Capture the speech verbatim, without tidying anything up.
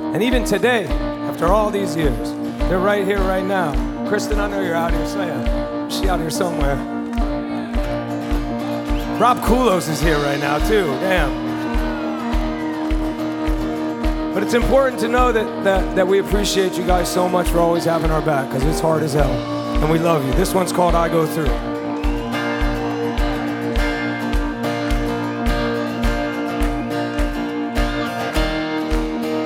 And even today, after all these years, they're right here, right now. Kristen, I know you're out here, so yeah, she out here somewhere. Rob Kulos is here right now too, damn. But it's important to know that, that, that we appreciate you guys so much for always having our back, because it's hard as hell, and we love you. This one's called I Go Through.